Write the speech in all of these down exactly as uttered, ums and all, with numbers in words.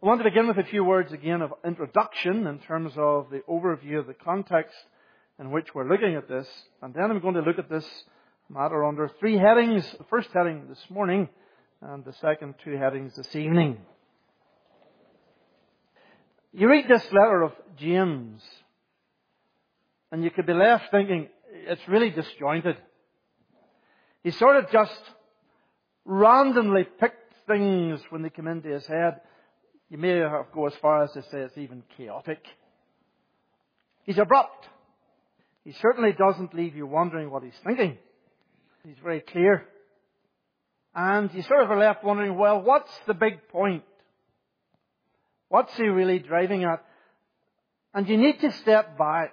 I want to begin with a few words again of introduction in terms of the overview of the context in which we're looking at this. And then I'm going to look at this matter under three headings. The first heading this morning and the second two headings this evening. You read this letter of James and you could be left thinking it's really disjointed. He sort of just randomly picked things when they come into his head. You may have go as far as to say it's even chaotic. He's abrupt. He certainly doesn't leave you wondering what he's thinking. He's very clear. And you sort of are left wondering, well, what's the big point? What's he really driving at? And you need to step back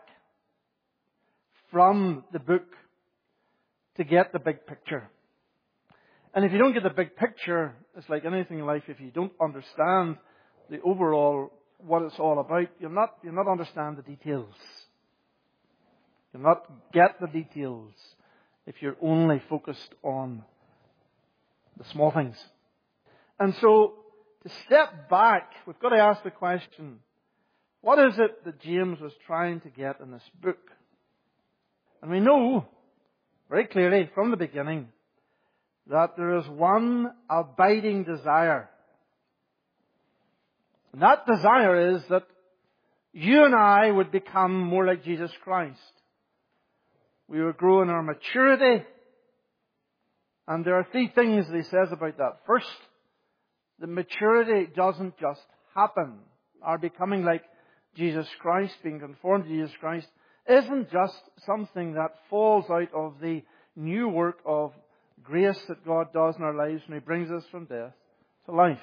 from the book to get the big picture. And if you don't get the big picture, it's like anything in life. If you don't understand the overall, what it's all about, you'll not, you'll not understand the details. You'll not get the details if you're only focused on the small things. And so, to step back, we've got to ask the question, what is it that James was trying to get in this book? And we know very clearly from the beginning that there is one abiding desire. And that desire is that you and I would become more like Jesus Christ. We would grow in our maturity. And there are three things that he says about that. First, the maturity doesn't just happen. Our becoming like Jesus Christ, being conformed to Jesus Christ, isn't just something that falls out of the new work of grace that God does in our lives when He brings us from death to life.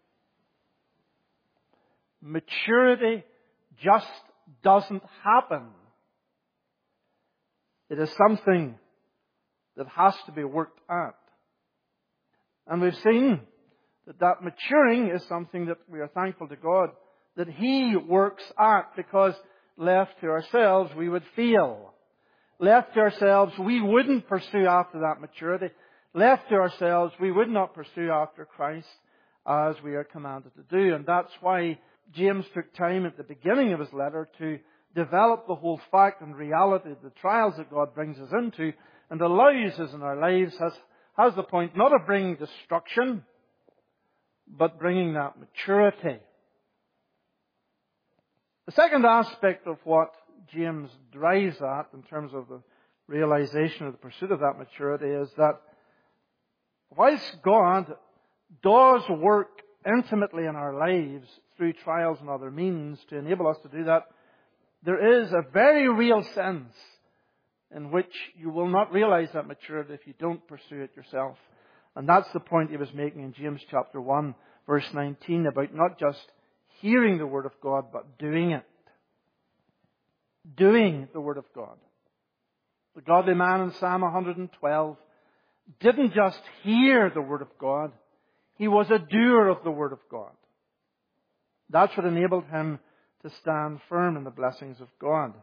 Maturity just doesn't happen. It is something that has to be worked at. And we've seen that that maturing is something that we are thankful to God that He works at, because left to ourselves we would fail. Left to ourselves we wouldn't pursue after that maturity. Left to ourselves we would not pursue after Christ as we are commanded to do. And that's why James took time at the beginning of his letter to develop the whole fact and reality of the trials that God brings us into and allows us in our lives has, has the point not of bringing destruction, but bringing that maturity. The second aspect of what James drives at in terms of the realization of the pursuit of that maturity is that whilst God does work intimately in our lives through trials and other means to enable us to do that, there is a very real sense in which you will not realize that maturity if you don't pursue it yourself. And that's the point he was making in James chapter one, verse nineteen, about not just hearing the Word of God, but doing it. Doing the Word of God. The godly man in Psalm one hundred twelve didn't just hear the Word of God, he was a doer of the Word of God. That's what enabled him to stand firm in the blessings of God.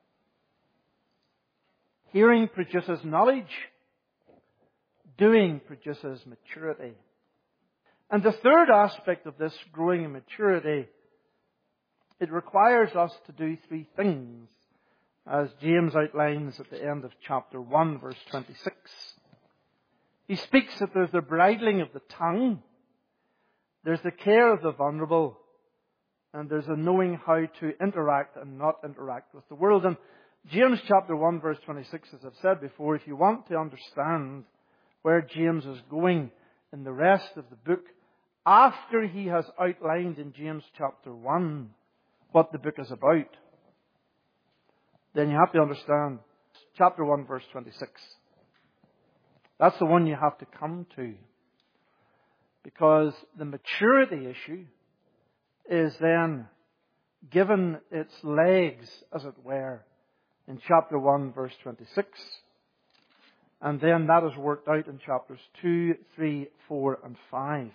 Hearing produces knowledge. Doing produces maturity. And the third aspect of this growing in maturity, it requires us to do three things, as James outlines at the end of chapter one, verse twenty-six. He speaks that there's the bridling of the tongue, there's the care of the vulnerable, and there's a knowing how to interact and not interact with the world. And James chapter one, verse twenty-six, as I've said before, if you want to understand where James is going in the rest of the book, after he has outlined in James chapter one what the book is about, then you have to understand chapter one, verse twenty-six. That's the one you have to come to. Because the maturity issue is then given its legs, as it were, in chapter one, verse twenty-six. And then that is worked out in chapters two, three, four, and five.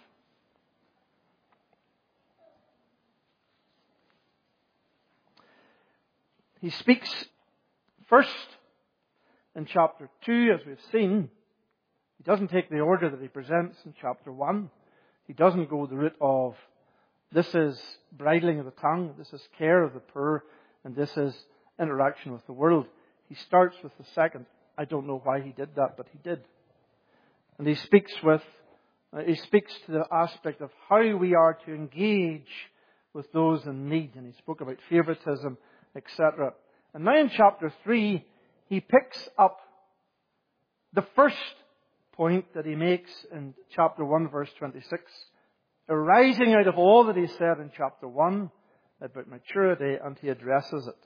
He speaks first in chapter two, as we've seen. He doesn't take the order that he presents in chapter one. He doesn't go the route of This is bridling of the tongue. This is care of the poor. And this is interaction with the world. He starts with the second. I don't know why he did that, but he did. And he speaks with, uh, he speaks to the aspect of how we are to engage with those in need. And he spoke about favoritism, et cetera. And now in chapter three, he picks up the first point that he makes in chapter one, verse twenty-six, arising out of all that he said in chapter one about maturity, and he addresses it.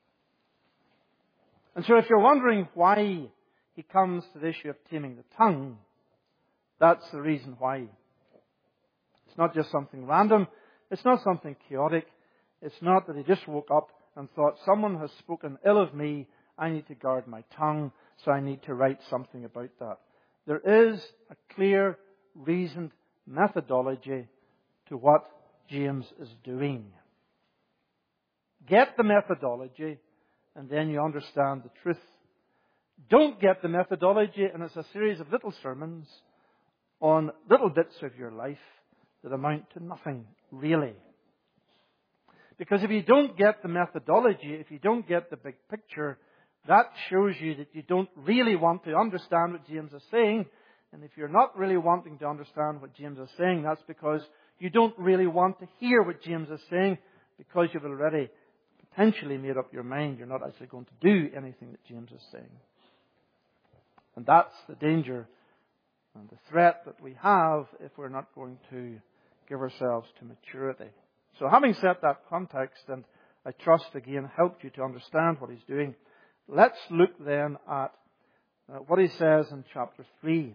And so if you're wondering why he comes to the issue of taming the tongue, that's the reason why. It's not just something random. It's not something chaotic. It's not that he just woke up and thought, someone has spoken ill of me, I need to guard my tongue, so I need to write something about that. There is a clear, reasoned methodology to what James is doing. Get the methodology, and then you understand the truth. Don't get the methodology, and it's a series of little sermons on little bits of your life that amount to nothing, really. Because if you don't get the methodology, if you don't get the big picture, that shows you that you don't really want to understand what James is saying. And if you're not really wanting to understand what James is saying, that's because you don't really want to hear what James is saying, because you've already potentially made up your mind you're not actually going to do anything that James is saying. And that's the danger and the threat that we have if we're not going to give ourselves to maturity. So having set that context, and I trust again helped you to understand what he's doing, let's look then at uh, what he says in chapter three.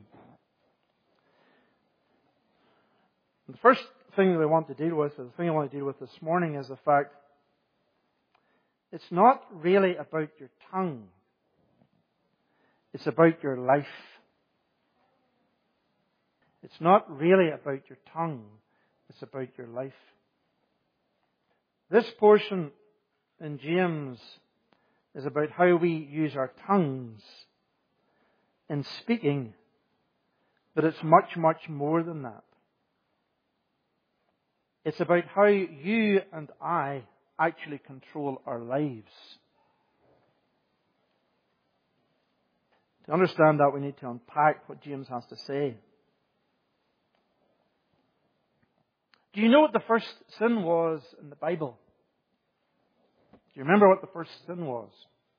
And the first thing that I want to deal with, or the thing I want to deal with this morning, is the fact it's not really about your tongue. It's about your life. It's not really about your tongue. It's about your life. This portion in James is about how we use our tongues in speaking, but it's much, much more than that. It's about how you and I actually control our lives. To understand that, we need to unpack what James has to say. Do you know what the first sin was in the Bible? Do you remember what the first sin was?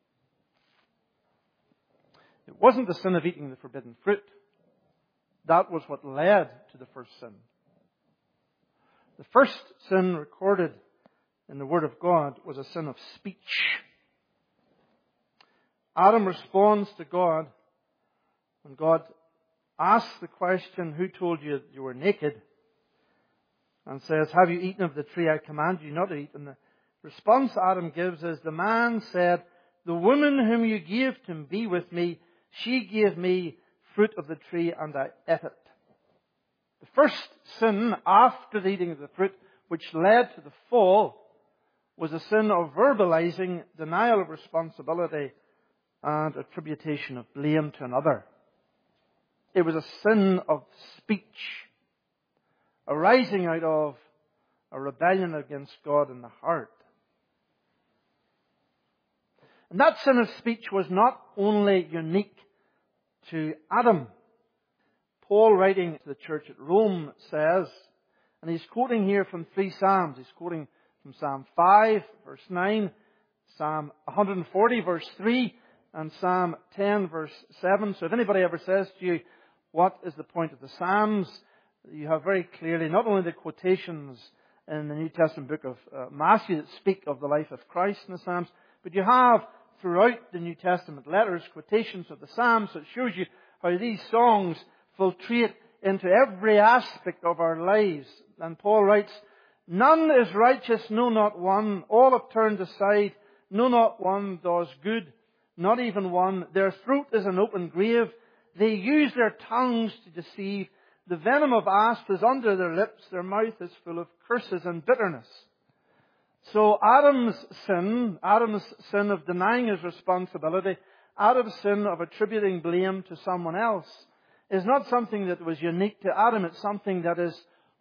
It wasn't the sin of eating the forbidden fruit. That was what led to the first sin. The first sin recorded in the Word of God was a sin of speech. Adam responds to God when God asks the question, who told you that you were naked? And says, have you eaten of the tree I command you not to eat? And the response Adam gives is, the man said, the woman whom you gave to be with me, she gave me fruit of the tree and I ate it. The first sin after the eating of the fruit, which led to the fall, was a sin of verbalizing denial of responsibility and attribution of blame to another. It was a sin of speech, arising out of a rebellion against God in the heart. And that sin of speech was not only unique to Adam. Paul, writing to the church at Rome, says, and he's quoting here from three Psalms. He's quoting from Psalm five, verse nine, Psalm one forty, verse three, and Psalm ten, verse seven. So if anybody ever says to you, what is the point of the Psalms? You have very clearly not only the quotations in the New Testament book of uh, Matthew that speak of the life of Christ in the Psalms, but you have throughout the New Testament letters quotations of the Psalms that shows you how these songs filtrate into every aspect of our lives. And Paul writes, none is righteous, no, not one. All have turned aside, no, not one does good, not even one. Their throat is an open grave. They use their tongues to deceive. The venom of asp is under their lips. Their mouth is full of curses and bitterness. So Adam's sin, Adam's sin of denying his responsibility, Adam's sin of attributing blame to someone else, is not something that was unique to Adam. It's something that is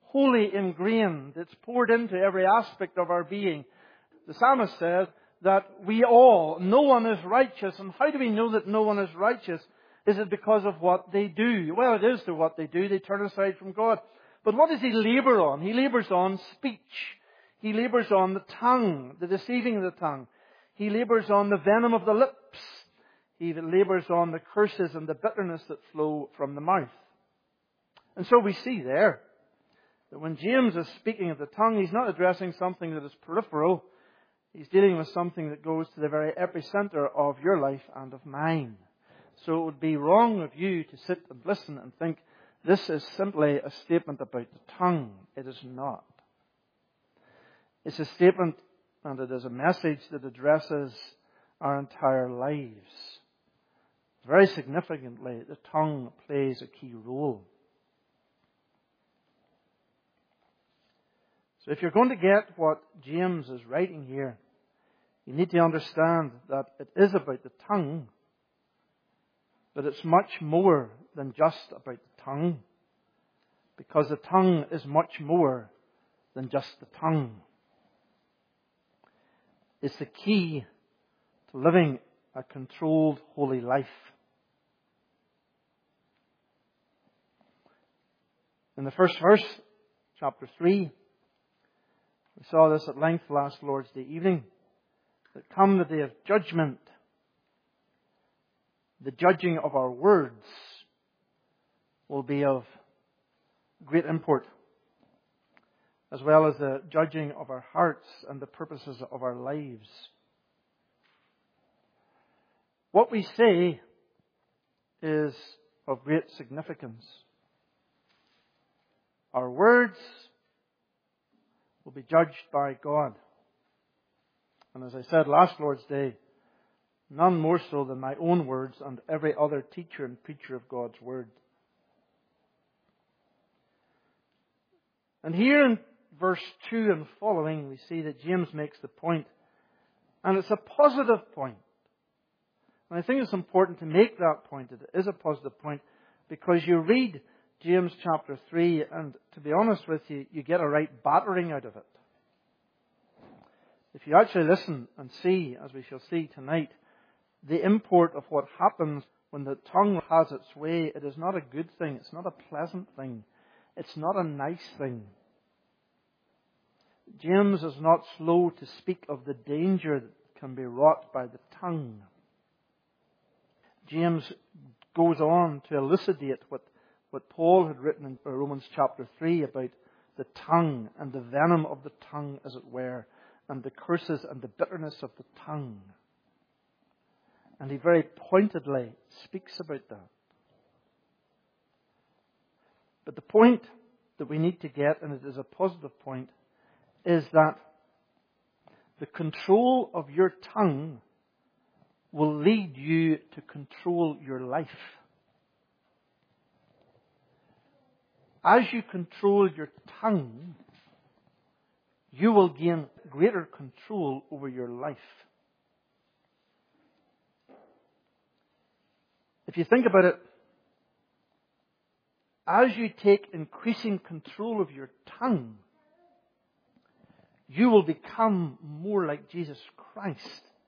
wholly ingrained. It's poured into every aspect of our being. The psalmist says that we all, no one is righteous. And how do we know that no one is righteous? Is it because of what they do? Well, it is to what they do. They turn aside from God. But what does he labour on? He labours on speech. He labours on the tongue, the deceiving of the tongue. He labours on the venom of the lips. He labours on the curses and the bitterness that flow from the mouth. And so we see there that when James is speaking of the tongue, he's not addressing something that is peripheral. He's dealing with something that goes to the very epicenter of your life and of mine. So it would be wrong of you to sit and listen and think this is simply a statement about the tongue. It is not. It's a statement and it is a message that addresses our entire lives. Very significantly, the tongue plays a key role. So if you're going to get what James is writing here, you need to understand that it is about the tongue, but it's much more than just about the tongue, because the tongue is much more than just the tongue. It's the key to living a controlled, holy life. In the first verse, chapter three, we saw this at length last Lord's Day evening, that come the day of judgment, the judging of our words will be of great import, as well as the judging of our hearts and the purposes of our lives. What we say is of great significance. Our words will be judged by God. And as I said last Lord's Day, none more so than my own words and every other teacher and preacher of God's Word. And here in verse two and following, we see that James makes the point, and it's a positive point. And I think it's important to make that point. It is a positive point, because you read James chapter three, and to be honest with you, you get a right battering out of it. If you actually listen and see, as we shall see tonight, the import of what happens when the tongue has its way, it is not a good thing. It's not a pleasant thing. It's not a nice thing. James is not slow to speak of the danger that can be wrought by the tongue. James goes on to elucidate what, what Paul had written in Romans chapter three about the tongue and the venom of the tongue, as it were, and the curses and the bitterness of the tongue. And he very pointedly speaks about that. But the point that we need to get, and it is a positive point, is that the control of your tongue will lead you to control your life. As you control your tongue, you will gain greater control over your life. If you think about it, as you take increasing control of your tongue, you will become more like Jesus Christ.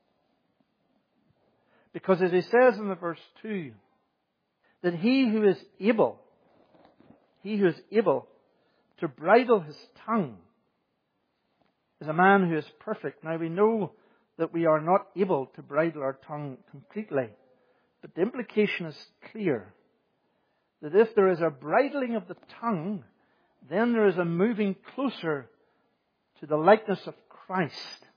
Because as he says in the verse two, that he who is able, he who is able to bridle his tongue is a man who is perfect. Now we know that we are not able to bridle our tongue completely, but the implication is clear. That if there is a bridling of the tongue, then there is a moving closer to the likeness of Christ.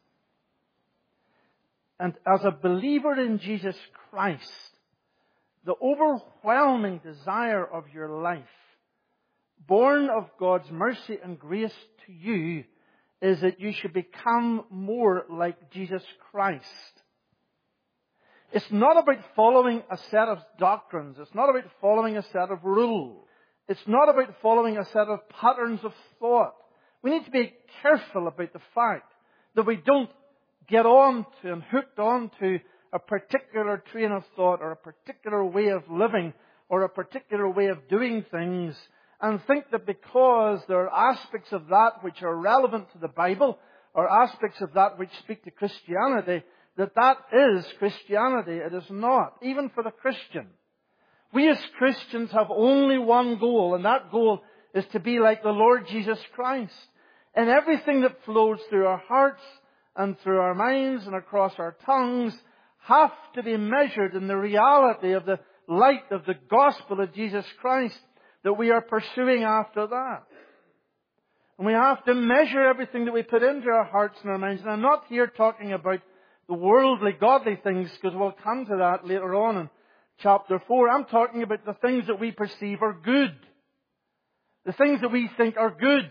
And as a believer in Jesus Christ, the overwhelming desire of your life, born of God's mercy and grace to you, is that you should become more like Jesus Christ. It's not about following a set of doctrines. It's not about following a set of rules. It's not about following a set of patterns of thought. We need to be careful about the fact that we don't get on to and hooked on to a particular train of thought or a particular way of living or a particular way of doing things, and think that because there are aspects of that which are relevant to the Bible, or aspects of that which speak to Christianity, that that is Christianity. It is not, even for the Christian. We as Christians have only one goal, and that goal is to be like the Lord Jesus Christ. And everything that flows through our hearts and through our minds and across our tongues have to be measured in the reality of the light of the gospel of Jesus Christ, that we are pursuing after that. And we have to measure everything that we put into our hearts and our minds. And I'm not here talking about the worldly, godly things, because we'll come to that later on in chapter four. I'm talking about the things that we perceive are good. The things that we think are good.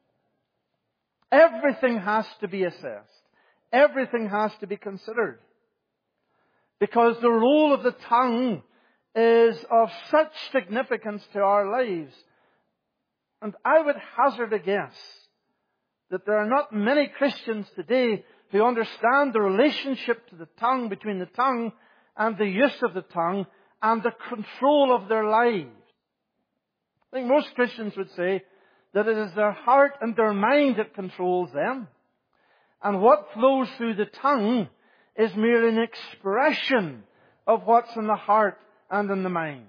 Everything has to be assessed. Everything has to be considered. Because the role of the tongue is of such significance to our lives. And I would hazard a guess that there are not many Christians today who understand the relationship to the tongue, between the tongue and the use of the tongue and the control of their lives. I think most Christians would say that it is their heart and their mind that controls them. And what flows through the tongue is merely an expression of what's in the heart and in the mind.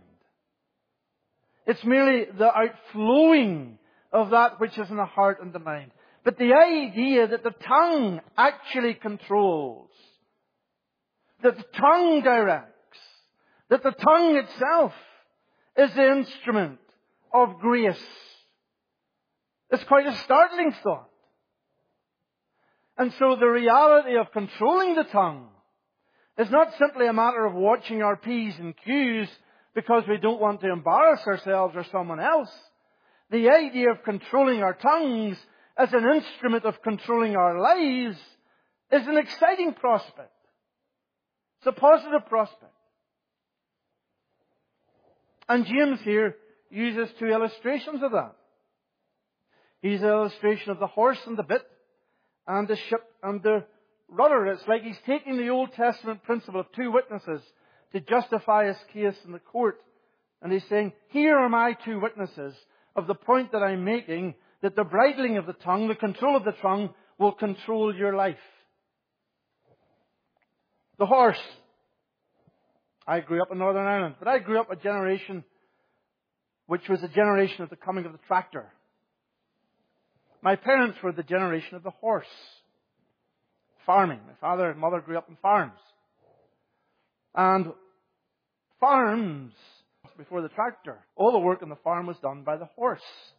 It's merely the outflowing of that which is in the heart and the mind. But the idea that the tongue actually controls, that the tongue directs, that the tongue itself is the instrument of grace, is quite a startling thought. And so the reality of controlling the tongue is not simply a matter of watching our P's and Q's because we don't want to embarrass ourselves or someone else. The idea of controlling our tongues as an instrument of controlling our lives is an exciting prospect. It's a positive prospect. And James here uses two illustrations of that. He's an illustration of the horse and the bit, and the ship and the rudder. It's like he's taking the Old Testament principle of two witnesses to justify his case in the court. And he's saying, here are my two witnesses of the point that I'm making, that the bridling of the tongue, the control of the tongue, will control your life. The horse. I grew up in Northern Ireland, but I grew up a generation which was a generation of the coming of the tractor. My parents were the generation of the horse. Farming. My father and mother grew up in farms. And farms, before the tractor, all the work on the farm was done by the horse.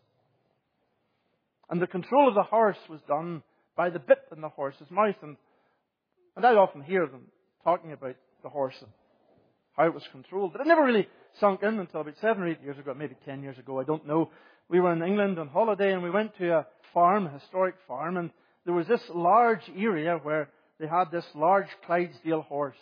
And the control of the horse was done by the bit in the horse's mouth. And, and I often hear them talking about the horse and how it was controlled. But it never really sunk in until about seven or eight years ago, maybe ten years ago, I don't know. We were in England on holiday and we went to a farm, a historic farm, and there was this large area where they had this large Clydesdale horse.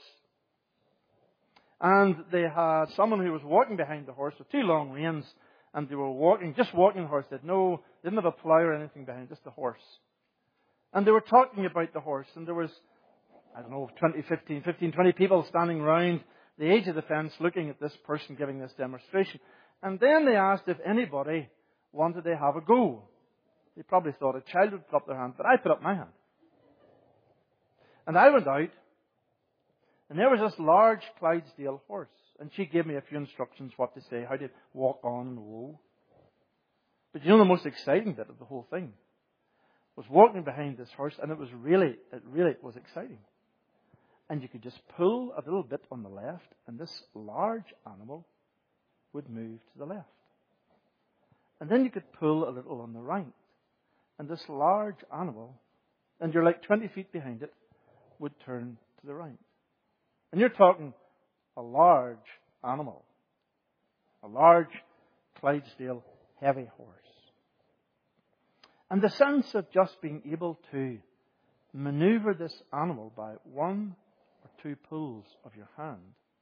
And they had someone who was walking behind the horse with two long reins, and they were walking, just walking the horse. They had no, they didn't have a plough or anything behind, just the horse. And they were talking about the horse, and there was, I don't know, twenty, fifteen, fifteen, twenty people standing around the edge of the fence looking at this person giving this demonstration. And then they asked if anybody wanted to have a go. They probably thought a child would put up their hand, but I put up my hand. And I went out, and there was this large Clydesdale horse. And she gave me a few instructions what to say, how to walk on and whoa. But you know the most exciting bit of the whole thing was walking behind this horse, and it was really, it really was exciting. And you could just pull a little bit on the left, and this large animal would move to the left. And then you could pull a little on the right. And this large animal, and you're like twenty feet behind it, would turn to the right. And you're talking a large animal. A large Clydesdale heavy horse. And the sense of just being able to maneuver this animal by one or two pulls of your hand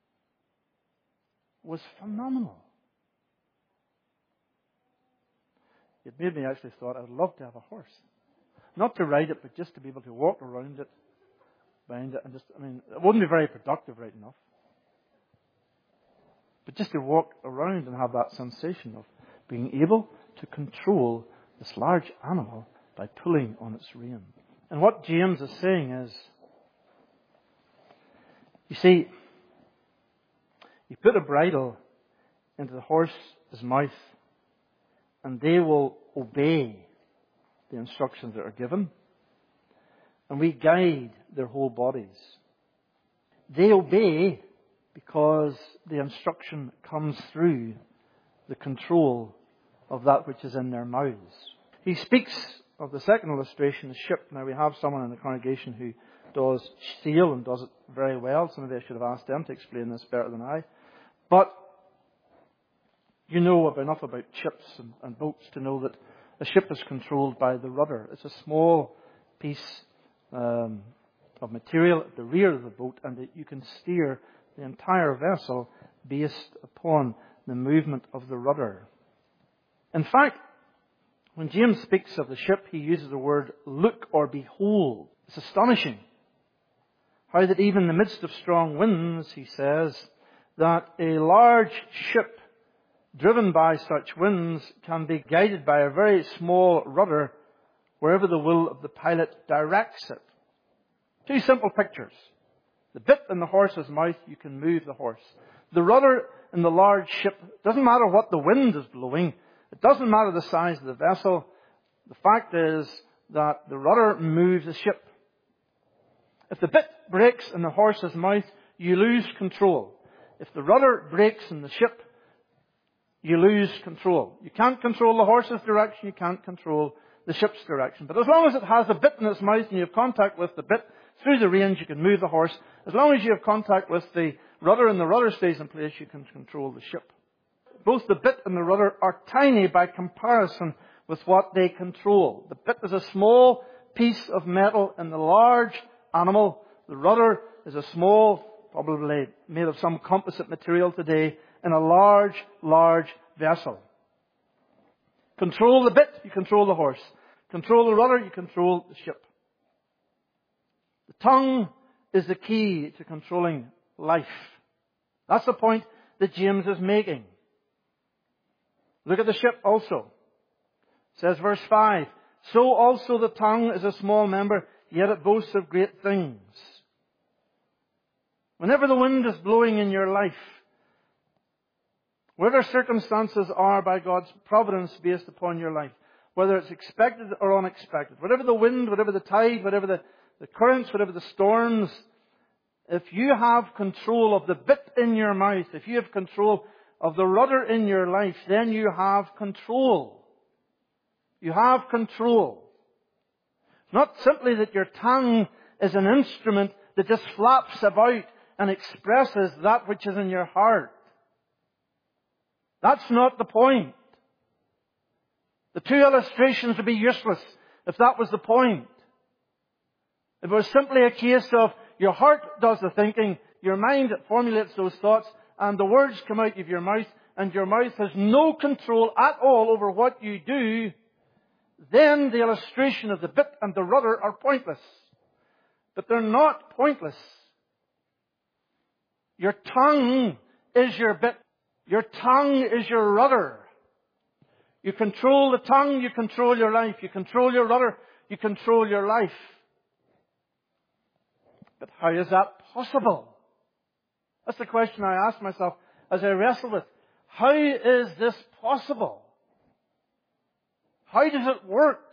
was phenomenal. It made me actually thought I would love to have a horse. Not to ride it, but just to be able to walk around it, behind it, and just, I mean, it wouldn't be very productive right enough. But just to walk around and have that sensation of being able to control this large animal by pulling on its rein. And what James is saying is, you see, you put a bridle into the horse's mouth and they will obey the instructions that are given. And we guide their whole bodies. They obey because the instruction comes through the control of that which is in their mouths. He speaks of the second illustration, the ship. Now we have someone in the congregation who does sail and does it very well. Some of you should have asked them to explain this better than I. But you know enough about ships and, and boats to know that a ship is controlled by the rudder. It's a small piece um, of material at the rear of the boat, and that you can steer the entire vessel based upon the movement of the rudder. In fact, when James speaks of the ship, he uses the word look or behold. It's astonishing how that even in the midst of strong winds, he says, that a large ship driven by such winds can be guided by a very small rudder wherever the will of the pilot directs it. Two simple pictures. The bit in the horse's mouth, you can move the horse. The rudder in the large ship, doesn't matter what the wind is blowing. It doesn't matter the size of the vessel. The fact is that the rudder moves the ship. If the bit breaks in the horse's mouth, you lose control. If the rudder breaks in the ship, you lose control. You can't control the horse's direction, you can't control the ship's direction. But as long as it has a bit in its mouth and you have contact with the bit, through the reins you can move the horse. As long as you have contact with the rudder and the rudder stays in place, you can control the ship. Both the bit and the rudder are tiny by comparison with what they control. The bit is a small piece of metal in the large animal. The rudder is a small, probably made of some composite material today, in a large, large vessel. Control the bit, you control the horse. Control the rudder, you control the ship. The tongue is the key to controlling life. That's the point that James is making. Look at the ship also. It says verse five, so also the tongue is a small member, yet it boasts of great things. Whenever the wind is blowing in your life, whatever circumstances are by God's providence based upon your life, whether it's expected or unexpected, whatever the wind, whatever the tide, whatever the, the currents, whatever the storms, if you have control of the bit in your mouth, if you have control of the rudder in your life, then you have control. You have control. Not simply that your tongue is an instrument that just flaps about and expresses that which is in your heart. That's not the point. The two illustrations would be useless if that was the point. If it was simply a case of your heart does the thinking, your mind formulates those thoughts, and the words come out of your mouth, and your mouth has no control at all over what you do, then the illustration of the bit and the rudder are pointless. But they're not pointless. Your tongue is your bit. Your tongue is your rudder. You control the tongue, you control your life. You control your rudder, you control your life. But how is that possible? That's the question I ask myself as I wrestle with. How is this possible? How does it work?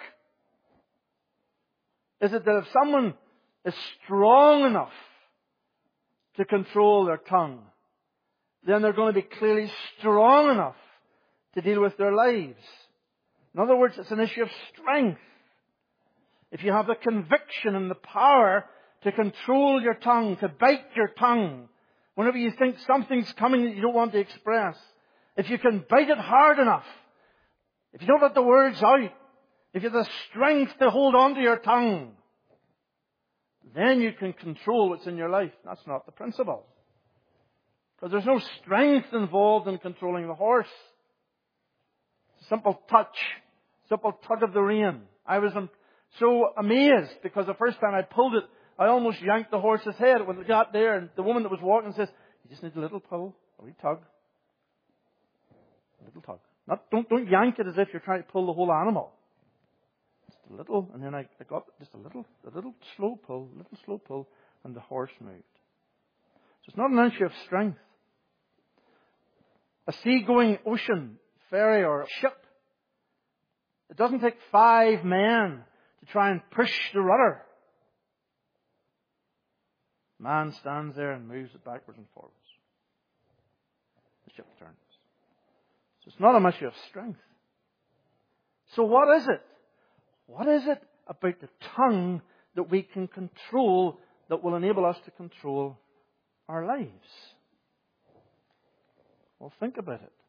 Is it that if someone is strong enough to control their tongue, then they're going to be clearly strong enough to deal with their lives? In other words, it's an issue of strength. If you have the conviction and the power to control your tongue, to bite your tongue, whenever you think something's coming that you don't want to express, if you can bite it hard enough, if you don't let the words out, if you have the strength to hold on to your tongue, then you can control what's in your life. That's not the principle. Because there's no strength involved in controlling the horse. Simple touch, simple tug of the rein. I was so amazed because the first time I pulled it, I almost yanked the horse's head when it got there, and the woman that was walking says, you just need a little pull, a wee tug. A little tug. Not, don't, don't yank it as if you're trying to pull the whole animal. Just a little, and then I, I got just a little, a little slow pull, a little slow pull, and the horse moved. So it's not an issue of strength. A seagoing ocean ferry or ship, it doesn't take five men to try and push the rudder. Man stands there and moves it backwards and forwards. The ship turns. So it's not a issue of strength. So what is it? What is it about the tongue that we can control that will enable us to control our lives? Well, think about it.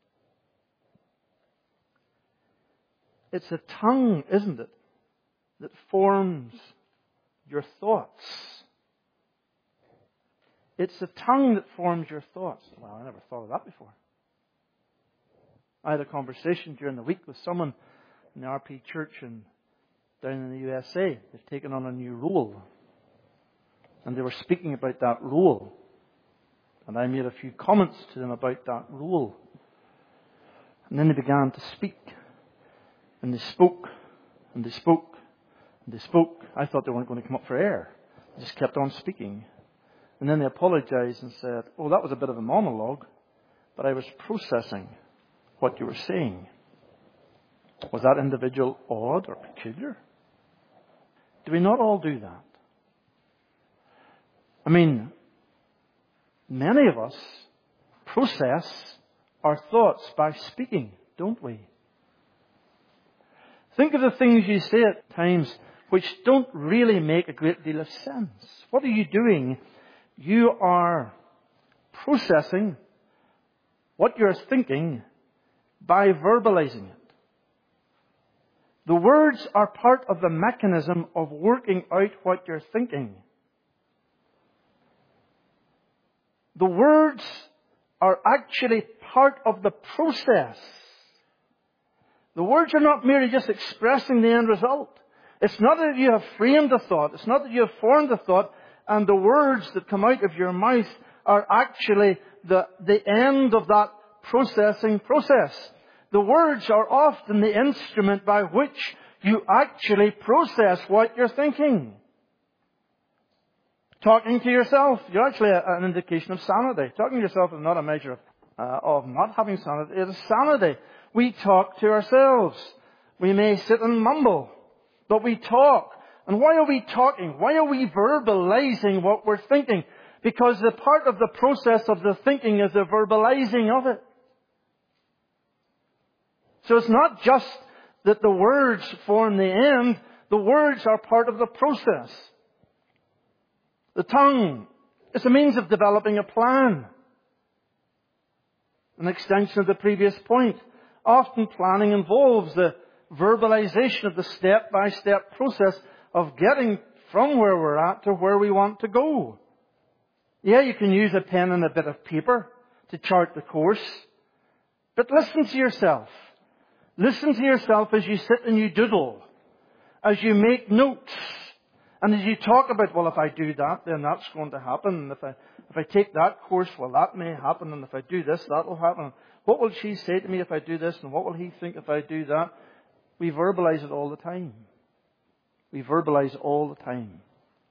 It's the tongue, isn't it, that forms your thoughts. It's the tongue that forms your thoughts. Well, I never thought of that before. I had a conversation during the week with someone in the R P church in, down in the U S A. They've taken on a new role. And they were speaking about that role. And I made a few comments to them about that role. And then they began to speak. And they spoke. And they spoke. And they spoke. I thought they weren't going to come up for air. They just kept on speaking. And then they apologized and said, oh, that was a bit of a monologue, but I was processing what you were saying. Was that individual odd or peculiar? Do we not all do that? I mean, many of us process our thoughts by speaking, don't we? Think of the things you say at times which don't really make a great deal of sense. What are you doing? You are processing what you're thinking by verbalizing it. The words are part of the mechanism of working out what you're thinking. The words are actually part of the process. The words are not merely just expressing the end result. It's not that you have framed a thought. It's not that you have formed a thought. And the words that come out of your mouth are actually the, the end of that processing process. The words are often the instrument by which you actually process what you're thinking. Talking to yourself, you're actually a, an indication of sanity. Talking to yourself is not a measure of, uh, of not having sanity. It is sanity. We talk to ourselves. We may sit and mumble, but we talk. And why are we talking? Why are we verbalizing what we're thinking? Because the part of the process of the thinking is the verbalizing of it. So it's not just that the words form the end. The words are part of the process. The tongue is a means of developing a plan. An extension of the previous point. Often planning involves the verbalization of the step-by-step process of getting from where we're at to where we want to go. Yeah, you can use a pen and a bit of paper to chart the course. But listen to yourself. Listen to yourself as you sit and you doodle. As you make notes. And as you talk about, well, if I do that, then that's going to happen. And if I, if I take that course, well, that may happen. And if I do this, that will happen. What will she say to me if I do this? And what will he think if I do that? We verbalize it all the time. We verbalize all the time.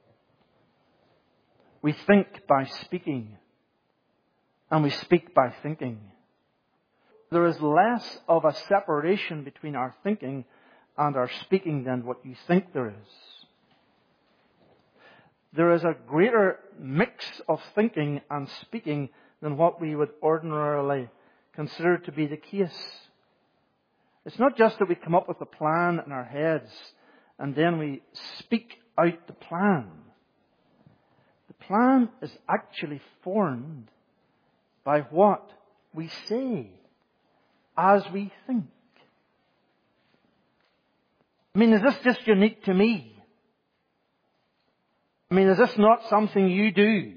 We think by speaking. And we speak by thinking. There is less of a separation between our thinking and our speaking than what you think there is. There is a greater mix of thinking and speaking than what we would ordinarily consider to be the case. It's not just that we come up with a plan in our heads and then we speak out the plan. The plan is actually formed by what we say as we think. I mean, is this just unique to me? I mean, is this not something you do?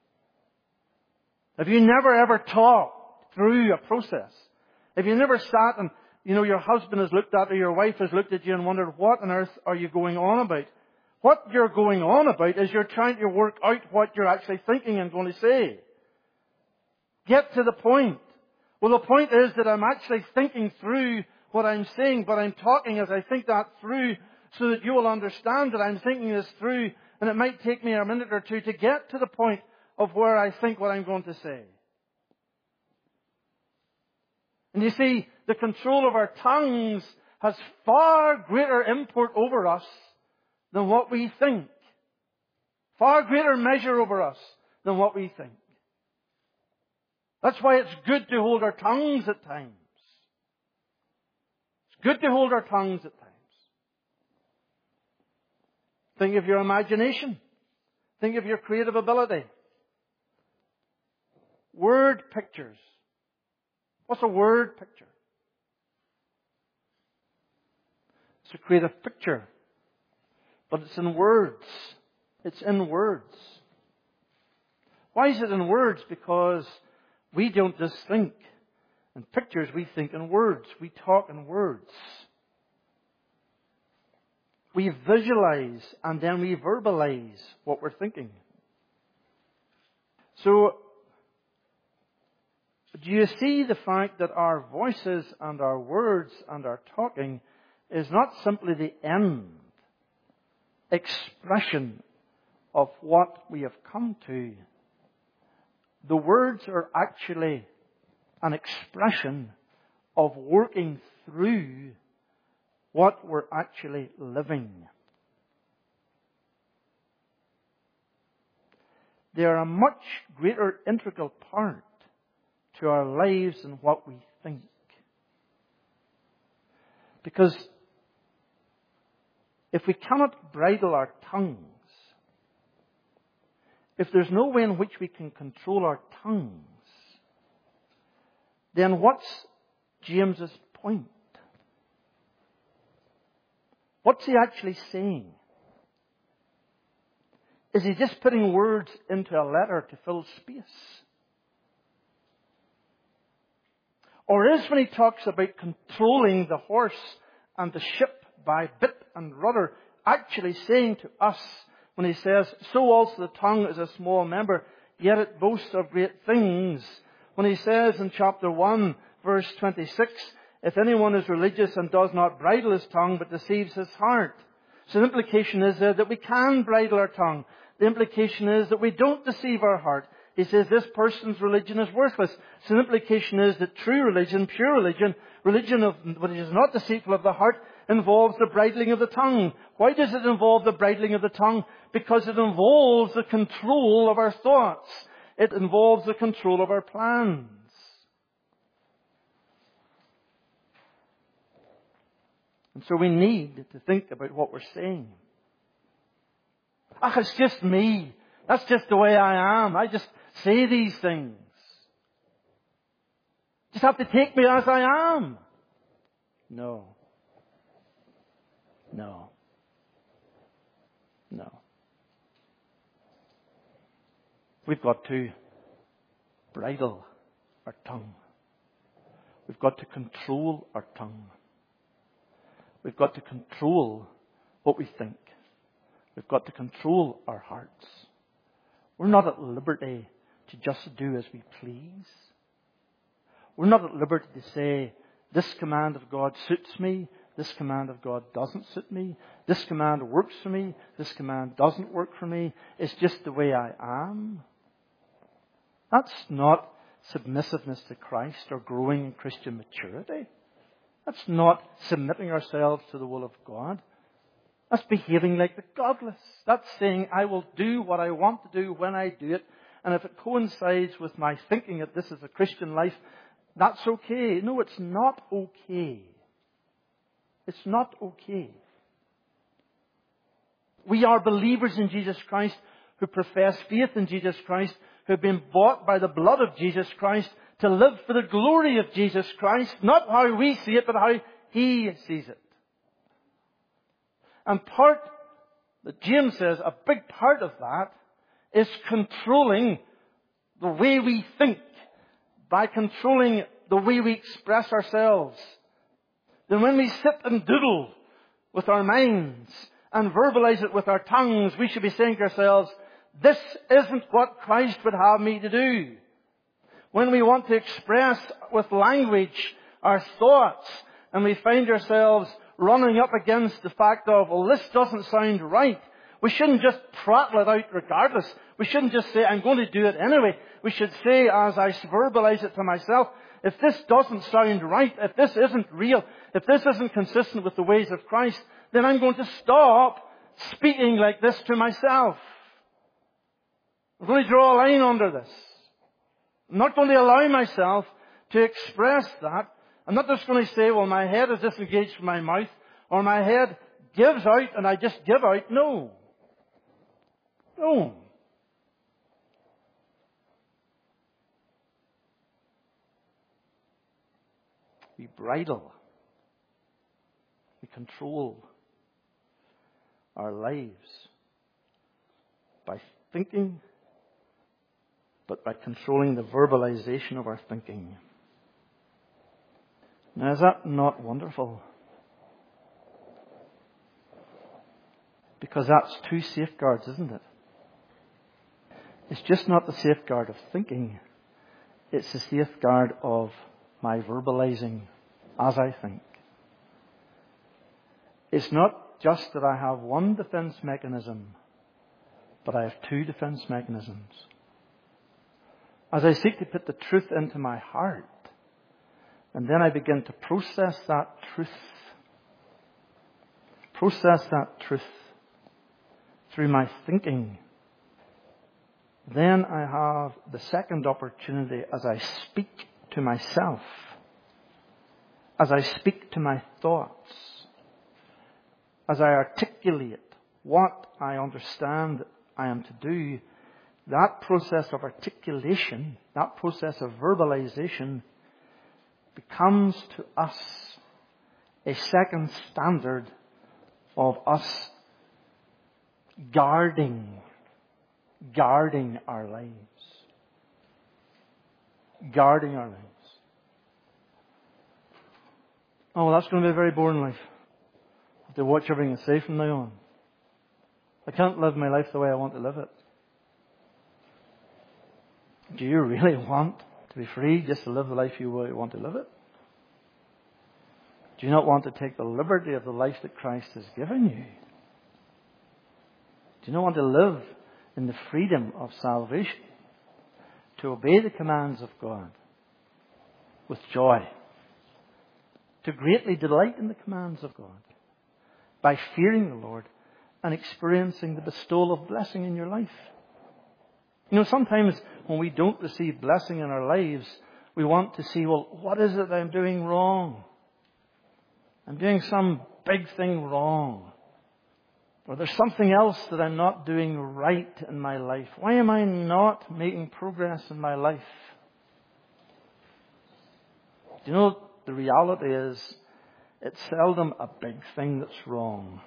Have you never ever talked through a process? Have you never sat and, you know, your husband has looked at or your wife has looked at you and wondered, what on earth are you going on about? What you're going on about is you're trying to work out what you're actually thinking and going to say. Get to the point. Well, the point is that I'm actually thinking through what I'm saying, but I'm talking as I think that through so that you will understand that I'm thinking this through, and it might take me a minute or two to get to the point of where I think what I'm going to say. And you see, the control of our tongues has far greater import over us than what we think. Far greater measure over us than what we think. That's why it's good to hold our tongues at times. It's good to hold our tongues at times. Think of your imagination. Think of your creative ability. Word pictures. What's a word picture? It's a creative picture. But it's in words. It's in words. Why is it in words? Because we don't just think in pictures, we think in words. We talk in words. We visualize and then we verbalize what we're thinking. So, do you see the fact that our voices and our words and our talking is not simply the end expression of what we have come to? The words are actually an expression of working through what we're actually living. They are a much greater integral part to our lives than what we think. Because if we cannot bridle our tongues, if there's no way in which we can control our tongues, then what's James's point? What's he actually saying? Is he just putting words into a letter to fill space? Or is when he talks about controlling the horse and the ship by bit and rudder actually saying to us, when he says, so also the tongue is a small member, yet it boasts of great things. When he says in chapter one, verse twenty-six, if anyone is religious and does not bridle his tongue, but deceives his heart. So the implication is there that we can bridle our tongue. The implication is that we don't deceive our heart. He says this person's religion is worthless. So the implication is that true religion, pure religion, religion of what is not deceitful of the heart, involves the bridling of the tongue. Why does it involve the bridling of the tongue? Because it involves the control of our thoughts. It involves the control of our plans. And so we need to think about what we're saying. Ah, it's just me. That's just the way I am. I just say these things. Just have to take me as I am. No. No. No. We've got to bridle our tongue. We've got to control our tongue. We've got to control what we think. We've got to control our hearts. We're not at liberty to just do as we please. We're not at liberty to say, this command of God suits me. This command of God doesn't suit me. This command works for me. This command doesn't work for me. It's just the way I am. That's not submissiveness to Christ or growing in Christian maturity. That's not submitting ourselves to the will of God. That's behaving like the godless. That's saying, I will do what I want to do when I do it. And if it coincides with my thinking that this is a Christian life, that's okay. No, it's not okay. It's not okay. We are believers in Jesus Christ who profess faith in Jesus Christ, who have been bought by the blood of Jesus Christ to live for the glory of Jesus Christ, not how we see it, but how He sees it. And part, that James says, a big part of that is controlling the way we think, by controlling the way we express ourselves. Then when we sit and doodle with our minds and verbalize it with our tongues, we should be saying to ourselves, this isn't what Christ would have me to do. When we want to express with language our thoughts, and we find ourselves running up against the fact of, well, this doesn't sound right, we shouldn't just prattle it out regardless. We shouldn't just say, I'm going to do it anyway. We should say, as I verbalize it to myself, if this doesn't sound right, if this isn't real, if this isn't consistent with the ways of Christ, then I'm going to stop speaking like this to myself. I'm going to draw a line under this. I'm not going to allow myself to express that. I'm not just going to say, well, my head is disengaged from my mouth, or my head gives out and I just give out. No. No. We bridle. We control our lives by thinking, but by controlling the verbalization of our thinking. Now, is that not wonderful? Because that's two safeguards, isn't it? It's just not the safeguard of thinking. It's the safeguard of my verbalizing as I think. It's not just that I have one defense mechanism, but I have two defense mechanisms. As I seek to put the truth into my heart, and then I begin to process that truth, process that truth through my thinking, then I have the second opportunity as I speak to myself, as I speak to my thoughts, as I articulate what I understand I am to do. That process of articulation, that process of verbalization becomes to us a second standard of us guarding, guarding our lives. Guarding our lives. Oh, well, that's going to be a very boring life. I have to watch everything I say from now on. I can't live my life the way I want to live it. Do you really want to be free just to live the life you want to live it? Do you not want to take the liberty of the life that Christ has given you? Do you not want to live in the freedom of salvation? To obey the commands of God with joy. To greatly delight in the commands of God. By fearing the Lord and experiencing the bestowal of blessing in your life. You know, sometimes when we don't receive blessing in our lives, we want to see, well, what is it that I'm doing wrong? I'm doing some big thing wrong. Or there's something else that I'm not doing right in my life. Why am I not making progress in my life? Do you know, the reality is, it's seldom a big thing that's wrong.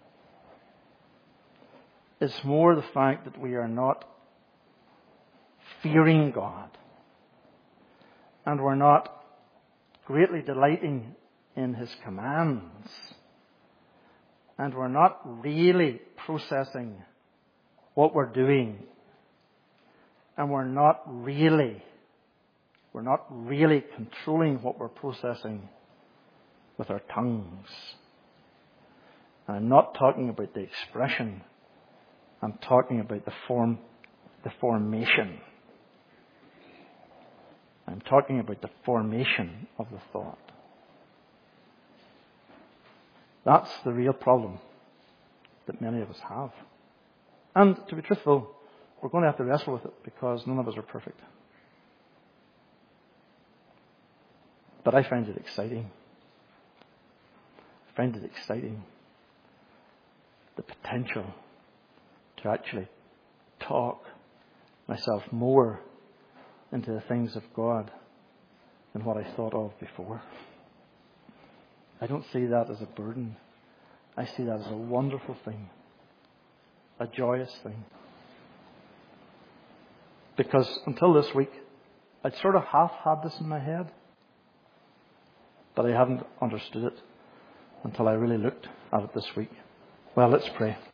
It's more the fact that we are not fearing God. And we're not greatly delighting in His commands. And we're not really processing what we're doing. And we're not really, we're not really controlling what we're processing with our tongues. And I'm not talking about the expression. I'm talking about the form, the formation. I'm talking about the formation of the thought. That's the real problem that many of us have. And to be truthful, we're going to have to wrestle with it because none of us are perfect. But I find it exciting. I find it exciting. The potential to actually talk myself more into the things of God than what I thought of before. I don't see that as a burden. I see that as a wonderful thing. A joyous thing. Because until this week, I'd sort of half had this in my head. But I hadn't understood it until I really looked at it this week. Well, let's pray.